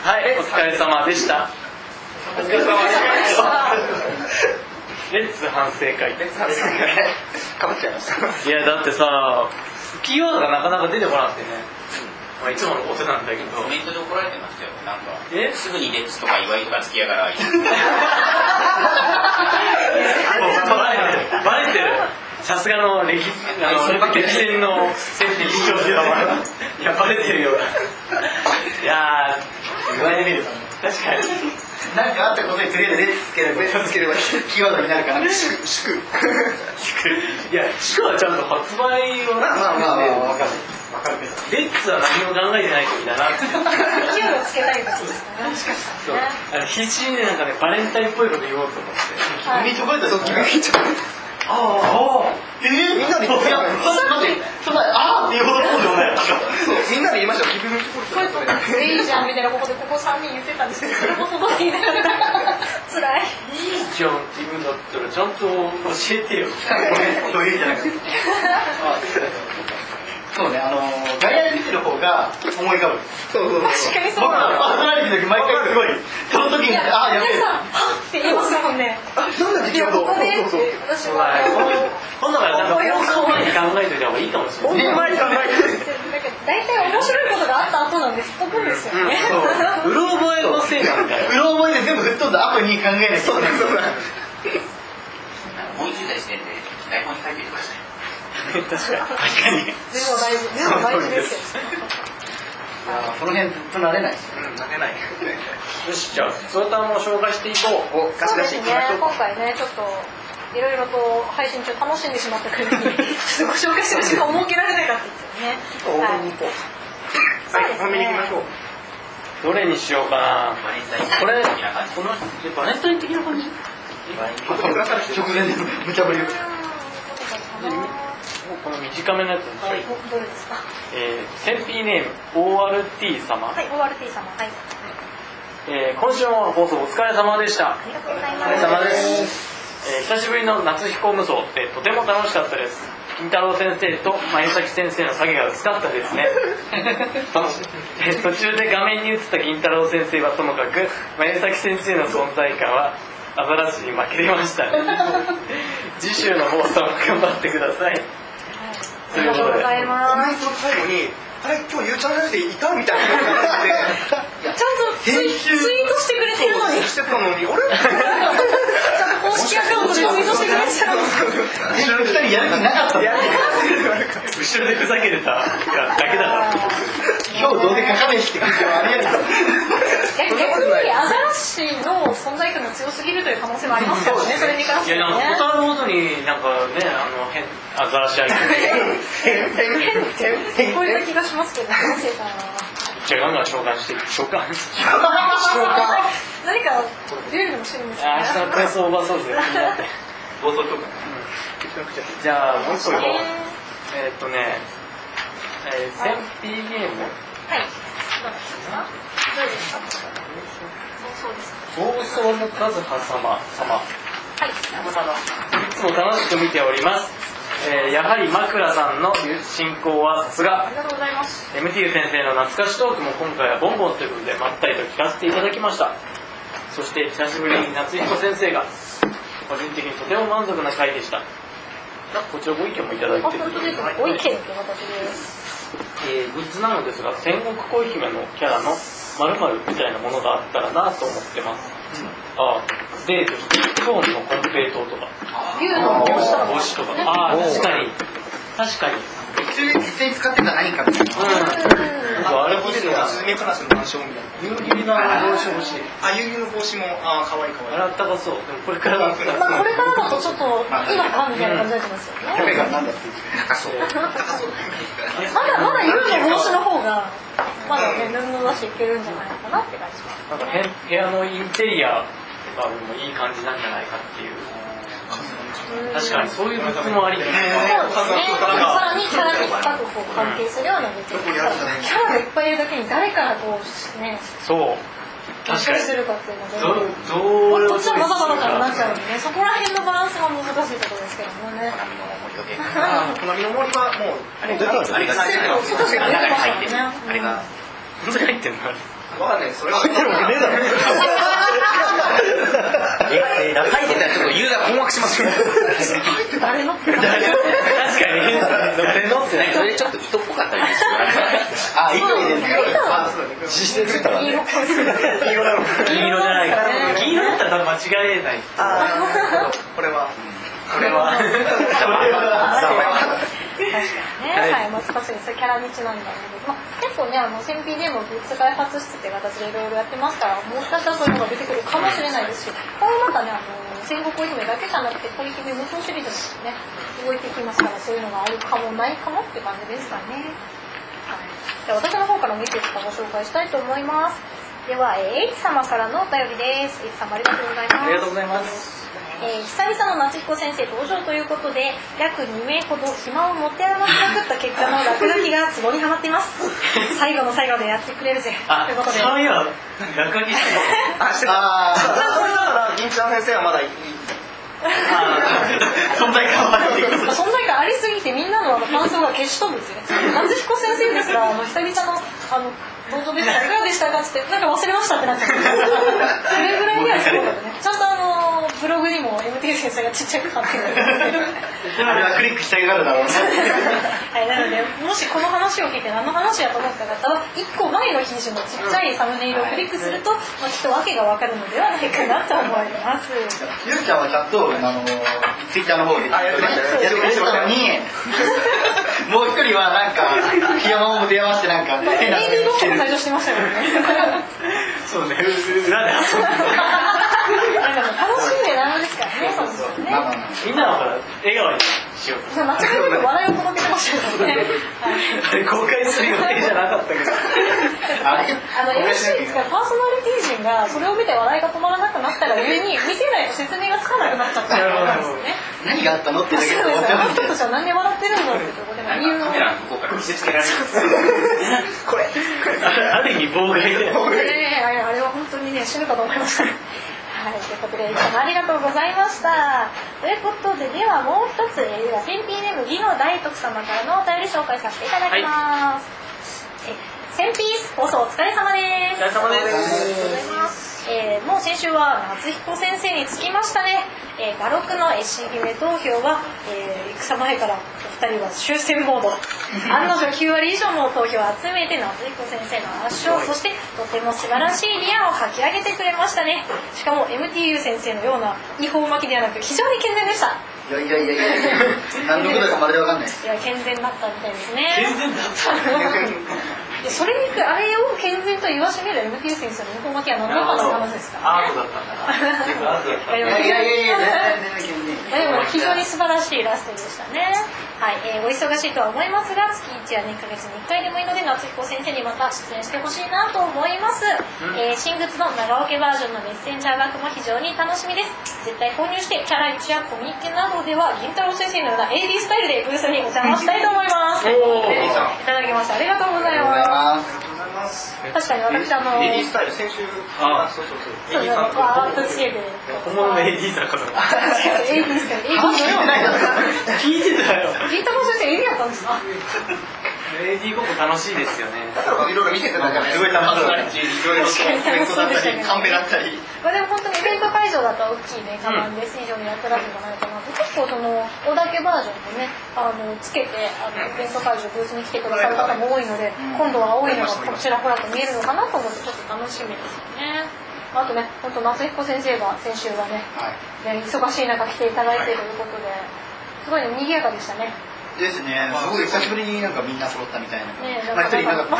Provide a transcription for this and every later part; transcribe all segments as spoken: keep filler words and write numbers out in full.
はい、お疲れ様でした。お疲れ様でした。レッツ反省会。レッツ反省会。かぶっちゃいました。いやだってさ、キーワードがなかなか出てこなくてね。まあいつものことなんだけど。 コメントで怒られてましたよ。なんかえすぐにレッツとか祝いとかつきやがら。 バレてる。バレてる。さすがの歴史あの歴戦の戦歴史上ではやバレてるよ。いや言われてみると確かに。 なんかあったことにとりあえずレッツつければつければキーワードになるから。祝祝。 いや祝はちゃんと発売をまあまあまあわかる。わかるけど。 レッツは何も考えてない時だなって。 勢いをつけたい時ですかね。もしかしたらね。 あの必死になんかねバレンタインっぽいこと言おうと思って。 君チョコレートそう君チョコレート。ああ、えー、みんなで言ってや、待って、そんな、あーって言うほどのことでもない。みんなで言いましょう、気分のチョコレート。 いいじゃんみたいなここでここさんにん言ってたんですけど、それも届いてなかった。辛い。 いいじゃんって言うんだったらちゃんと教えてよ。 どういうじゃないか。そうね、あの外野で見てる方が思い浮かぶ。そうそうそう。 確かにそうだ。僕はパーソナリティの時毎回すごい。その時にあーやべえ。 はって言いますもんね。 なんだっけ今日。 ここで私は今度からなんか放送前に考えておいた方がいいかもしれない。 前に考えて。 大体面白いことがあった後なんですっとくんですよね。 うろ覚えのせいなんだよ。 うろ覚えで全部吹っ飛んだ後に考えない。そうだそうだ。 思いついた時点で台本に書いてください。 確かに。確かに。 でも大事、でも大事ですよ。 この辺ずっと慣れない。 うん、慣れない。よし、じゃあツアーターも紹介していこう。 お、ガシガシいきましょう。 今回ね、ちょっといろいろと配信中楽しんでしまったくらいにご紹介する時間を設けられなかったですよね。 多めに行こう。はい、多めに行きましょう。 どれにしようかな。 バレンタインこれ、 的な感じ。 このバレンタイン的な感じ？ 直前で無茶ぶりを。 この短めのやつにしよう。 はい、どれですか。 えー、センピーネーム オーアールティー 様。 はい、オーアールティー 様。はい。 えー、今週も放送お疲れ様でした。 ありがとうございます。 お疲れ様です。えー、久しぶりの夏彦無双でとても楽しかったです。金太郎先生と前崎先生の影が薄かったですね。えー、途中で画面に映った金太郎先生はともかく前崎先生の存在感はアザラシに負けてましたね。次週の放送も頑張ってください。 ありがとうございます。 最後に、あれ今日ゆうちゃん先生いたみたいな感じで、 ちゃんとツイツイートしてくれてるのに、 してたのに、俺？ ちゃんと公式アカウントでツイートしてくれてたのに、 後ろにふたりやる気なかった。 後ろでふざけてただけだから。 今日どうせ書かないって感じはありえない。 逆にアザラシの存在感が強すぎるという可能性もありますからね。それに関してはね。 いやなんかことあるごとになんかねあの変アザラシアイテム。 変こういう気がしますけど、先生かな。 じゃあガンガン召喚して召喚。 何か出るかもしれないですね。 明日のクラスオーバーソーズで。 暴走とか。 じゃあもう一個いこう。えーっとね、えー、センピーゲーム。 はい。どうですか？どうですか？そうです。 放送の和葉様様。 はい。 いつも楽しく見ております。えー、やはり枕さんの進行はさすが。 ありがとうございます。 エムティー 先生の懐かしトークも今回はボンボンということでまったりと聞かせていただきました。そして久しぶりに夏彦先生が個人的にとても満足な回でした。こちらご意見もいただいている。 本当ですか？ご意見という形です。 えー、グッズなのですが戦国恋姫のキャラの〇〇みたいなものがあったらなと思ってます。うん、ああ、例としてトーンのコンペイトーとか竜の帽子とか帽子とか、ああ確かに確かに実際使ってた何かみたいな。 うん。あれ欲しいな。 スズメカラスの紋章みたいな。 夕霧の帽子欲しい。 あ、夕霧の帽子もあ可愛い可愛い。 あれあったかそう。でもこれからだったら。 まあこれからだとちょっと今かみたいな感じになってますよね。 これがなんだって高そう。高そう。 まだまだ夜の帽子の方がまだね布出していけるんじゃないかなって感じます。 なんか部屋のインテリアとかもいい感じなんじゃないかっていう。確かにそういうグッズもありだね。 そうですね。さらにキャラに深くこう関係するようなグッズ。キャラがいっぱいいるだけに誰からこうね。 そう。 確かにするかっていうので。 どう。 こっちはバタバタからなっちゃうんでね。そこら辺のバランスが難しいところですけどもね。 好みの森はもうあれがあれがセット外から出てますからね。 あれが本当に入ってんの？ わかんないそれは入ってるわけねえだろえ、書いてたらちょっとユーザー困惑しますよ誰の確かに誰のってそれちょっと糸っぽかったりしてあ、糸入れるんだあそうだね実践ついたら黄色っぽいですね黄色なの銀色じゃないか銀色だったら多分間違えないあーこれはこれは確かにね、はい、まあ、少しそういうキャラにちなんだので、まあ、結構ね、あの、センピー でもグッズ開発室っていう形でいろいろやってますから、もしかしたらそういうのが出てくるかもしれないですし、今後またね、あの、戦国乙女だけじゃなくて、取り決め無双シリーズもね、動いていきますから、そういうのがあるかもないかもって感じですかね。はい。では、私の方からもいくつかご紹介したいと思います。では、えー、H 様からのお便りです。H 様ありがとうございます。 ありがとうございます。 えー、久々の夏彦先生登場ということで約にめいほど暇を持て余しまくった結果の落書きがツボにはまっています最後の最後でやってくれるぜあということでそういえば落書きしてあ、してたあーそれなら銀ちゃん先生はまだいい存在感はない存在感ありすぎてみんなのあの感想が消し飛ぶんですよね夏彦先生ですがあの久々のあの登場でしたいかがでしたかってなんか忘れましたってなっちゃうそれぐらいにはすごかったねちゃんとあのブログにも エムティー 先生がちっちゃく貼ってるあれはクリックしたくなるだろうなはい、なのでもしこの話を聞いて何の話やと思った方はいっこまえの記事のちっちゃいサムネイルをクリックすると、まあ、きっと訳が分かるのではないかなと思いますゆうちゃんはちゃんとあのツイッターの方でやってましたやってましたのにもう一人はなんか檜山を持て余してなんか変なエーディー ごっこも最初してましたよねそうね裏で遊んで楽しんでなんですからねそうですよねみんなはほら笑顔にしようと間違いなく笑いを届けてましたよねあれ公開する予定じゃなかったけどあれあの エムシー ですからパーソナリティ陣がそれを見て笑いが止まらなくなったら上に見せないと説明がつかなくなっちゃったんですよね何があったのってだけでそうですよあの思ってます人たちは何で笑ってるんだろうってところでも理由をカメラの向こうから見せつけられるこれある意味妨害でねえあれは本当にね死ぬかと思いましたはい、ということでいつもありがとうございましたということでではもう一つ、えー、センピーネーム義の大徳様からのお便り紹介させていただきます、はい、えセンピー放送お疲れ様です。 お疲れ様です。 ありがとうございます。えー、もう先週は夏彦先生につきましたね。えー、画録の絵師姫投票は、えー、戦前からお二人は終戦モード。案の定きゅう割以上の投票を集めて夏彦先生の圧勝、そしてとても素晴らしいリアンを書き上げてくれましたね。しかも エムティーユー 先生のような違法巻きではなく非常に健全でした。 いやいやいやいや何のことだかまるでわかんない。 いや健全だったみたいですね。 健全だったでそれにあれを健全と言わしめる エムティーユー 先生の違法巻きは何だったの話ですか、ね、 アートだったんだな。 いやいやいやいやでも非常に素晴らしいラストでしたね。はい、えー、お忙しいとは思いますが月いちやにかげつにいっかいでもいいので夏彦先生にまた出演してほしいなと思います、うんえー、新グッズの長尾家バージョンのメッセンジャーバッグも非常に楽しみです。絶対購入してキャラいちやコミケなどでは銀太郎先生のような エーディー スタイルでブースにお邪魔したいと思いますいただきました。ありがとうございます。確かに私あのエディスタイル先週あそうそうそうそうですねバーッとつけて本物の エーディー さんかと思った。 エーディー スタイルエーディーのような聞いてたよ。 銀太郎先生エーディーやったんですか。 エーディー ごっこ楽しいですよね。 いろいろ見ててなんかすごい楽しそうだし、いろいろコメントだったりカンペだったり。 まあでも本当にイベント会場だったら大きいねカバンで非常に役立つんじゃないかなと。結構その小田家バージョンでねあのつけてあのイベント会場ブースに来てくださる方も多いので、今度は青いのがこちらほらと見えるのかなと思ってちょっと楽しみですよね。あとね本当夏彦先生が先週はね、はい、ね忙しい中来ていただいているということですごいね賑やかでしたね。 ですね。すごい久しぶりになんかみんな揃ったみたいな。 ねえ、 まあ一人いなかった。 まあ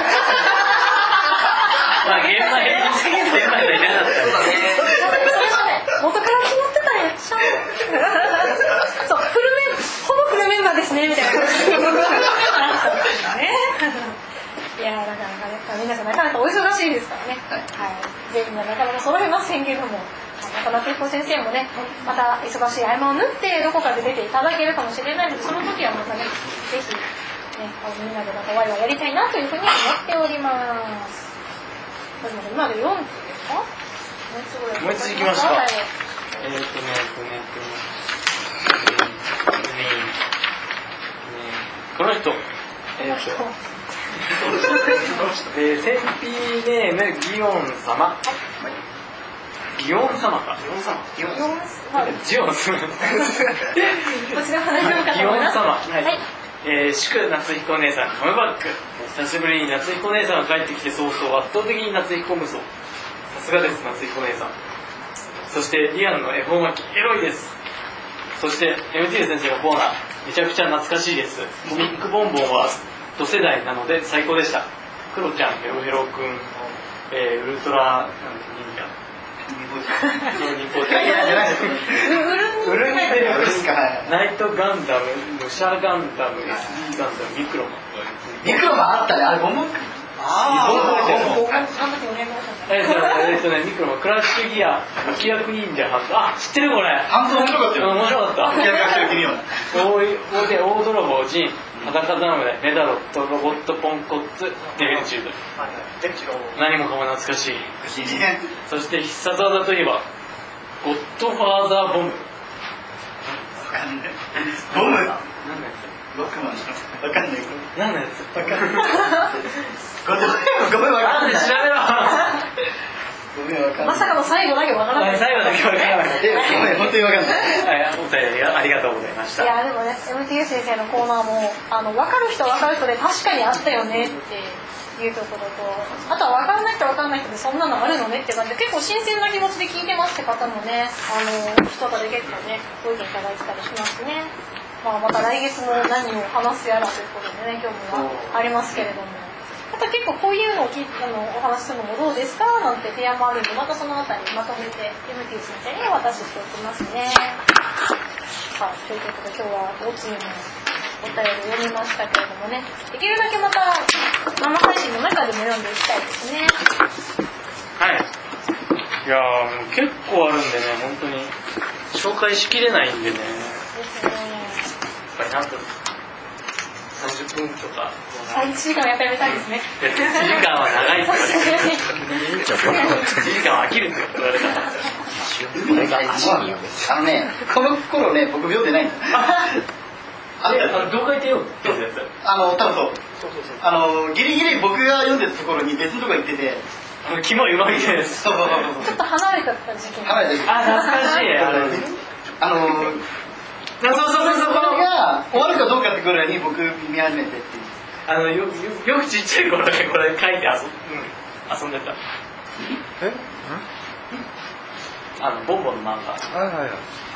現場で現場でいなかった。そうだね。 元から決まってたやん。そうフルメンほぼフルメンバーですねみたいな感じで。ね。いやなかなかね皆さんなかなかお忙しいですからね。はい。はい、全員がなかなか揃いませんけども。中野聖子先生もねまた忙しい合間を縫ってどこかで出ていただけるかもしれないのでその時はまたねぜひねみんなでまたワイワイやりたいなというふうに思っております。今でよんつですか？もう一つぐらいもう一ついきますか。 はい、 えーっとねえっとねえっとねこの人えーっとえー、センピーネームギオン様。ギオン様か。 ギオン様。ギオン様。はい。 ジオン様。 こちら話しようかとギオン思います。 様。 ははいい。えー、祝夏彦姉さんカムバック。久しぶりに夏彦姉さんが帰ってきて早々圧倒的に夏彦無双。さすがです夏彦姉さん。そしてリアンの恵方巻きエロいです。そして エムティー 先生のコーナーめちゃくちゃ懐かしいです。コミックボンボンは同世代なので最高でした。クロちゃん、ヘロヘロくん、えー、ウルトラ忍者ニコちゃんじゃないです。ウルニテルナイトガンダム、武者ガンダム、エスディー ガンダム、ミクロマン。 ミクロマンあったね、あれボンボンあー、ボンボンえっとえっとね、ミクロマン、クラッシュギア、脇役忍者、あ、知ってるこれ。 半分面白かったよ。 面白かった。 脇役してる君は。 大で大泥棒ジン、裸侍、メダロット、ロボットポンコッツ、デビルチューブ。何もかも懐かしい。そして必殺技といえば、ゴッドファーザーボム。 ボム。 何のやロックマン。わかんない。 つ？何のやつ？ わかんない。ごめん、わかんない。 調べろ。 ごめん、わかんない。 まさかの最後だけわからない。 最後だけわからない。 ごめん、本当にわかんない。 はい、お便りありがとうございました。 いやでもね エムティー 先生のコーナーもあの分かる人分かる人で確かにあったよねっていうところと、あとは分かんない人分かんない人でそんなのあるのねっていう感じで結構新鮮な気持ちで聞いてますって方もね、あの人とかで結構ねご意見いただいてたりしますね。まあ、また来月も何を話すやらということでね興味がありますけれども、あと結構こういうのを聞いあのお話しするのもどうですかなんて提案もあるんで、またそのあたりまとめて エムティー 先生にお渡ししておきますね。さあということで今日はご通のお便りを読みましたけれどもね、できるだけまた生配信の中でも読んでいきたいですね。 はい。いやーもう結構あるんでね、本当に紹介しきれないんでね。 ですね。 やっぱりなんとさんじゅっぷんとか。 いちじかんやってみたいですね。 いちじかんは長いですからね。いちじかんは飽きるんですよ言われたら。 これがあのね、この頃ね、僕読んでないんだ。 あれ、あのどう書いてよってやつ。 あの、多分そう。あの、ギリギリ僕が読んでたところに別のところ行ってて、 あのキモいうまいです。 そうそうそうそう。 ちょっと離れた時期に。 離れてる。 あ、懐かしい。あれ。 あの、 そうそうそうそう。 これが終わるかどうかってぐらいに僕見始めてっていう。 あのよよよくちっちゃい頃ねこれ書いて遊ん、うん、遊んでた。 え？ あのボンボンの漫画。 はいはいはい。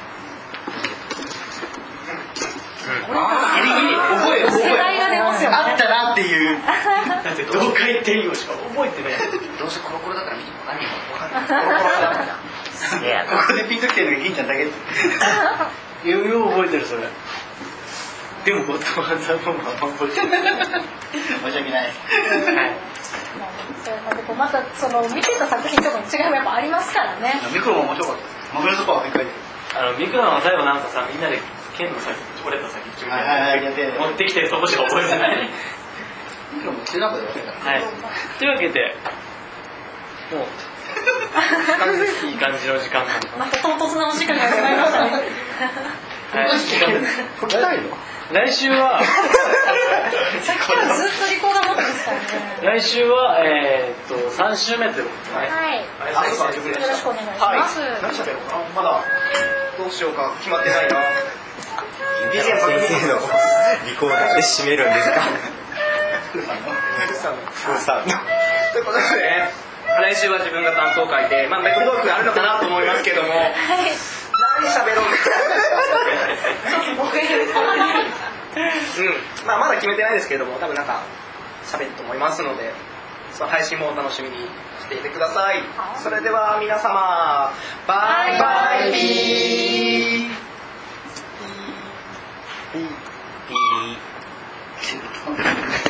ギリギリ覚え覚え世代が出ますよね。 あったなっていう。 だってどう書いていいよしか覚えてない。 どうせコロコロだから見ても分かんないもん。すげえ。 ここでピンときてるのが銀ちゃんだけって。 よよう覚えてるそれ。でもゴッドファーザーボンボンは覚えてる。 申し訳ない。 はい。 そういう感じでまたその見てた作品とかの違いもやっぱありますからね。 ミクロも面白かった。マグロとかは書いてる。 あのミクロンは最後なんかさみんなで剣の先折れた先っちょはいはいはい。 持ってきてるとこしか覚えてない。 ミクロも中学でやってた。 はい。というわけでもういい感じの時間なんで。 また唐突なお時間が始まりましたね。 はい。 解きたいの？ 来週はさっきからずっとリコーダー持ってますからね。 来週はえー、っとさん週目ということで、ね。 はい。 あ、そうか、よよろしくお願いします。 何喋ろうかな。まだどうしようか決まってないな。 ビジネス先生のリコーダーで締めるんですか？ フーさんの。 フーさんの。 ということでね、来週は自分が担当会で、まあメコトークあるのかなと思いますけども、 はい。 何喋ろうか。 僕へのたまに。 うん、まあまだ決めてないですけれども、多分なんか喋ると思いますので、その配信もお楽しみにしていてください。それでは皆様、バイバイビー。